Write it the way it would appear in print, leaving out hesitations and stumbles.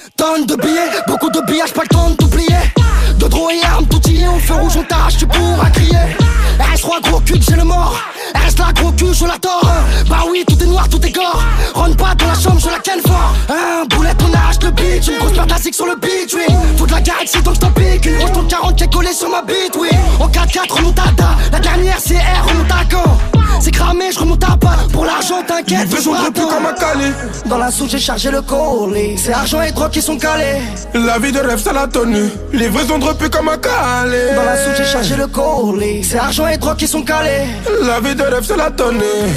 Tonnes de billets, beaucoup de billages, pas le temps de t'oublier. De drôle et armes, tout y est, au feu rouge on t'arrache, tu pourras crier. RS3 gros cul, j'ai le mort. RS là gros cul, je la tords. Bah oui, tout est noir, tout est gore. Rentre pas dans la chambre, je la ken fort. Boulette, on arrache le beat. Une grosse paire d'asique sur le beat, oui. Faut de la galaxie donc je t'en pique. Une grosse tonne 40 qui est collée sur ma bite, oui. En 4-4, remontada. La dernière c'est R, remonte à quand. C'est cramé, je remonte à pas. Pour l'argent, t'inquiète, je toujours plus comme un calé. Dans la souche, j'ai chargé le colis. C'est argent et drogue qui sont calés. La vie de rêve, ça l'a tenue. Livraison de repu comme un calé. Dans la souche, j'ai chargé le colis. C'est argent et drogue qui sont calés. La vie de rêve, ça l'a tenue.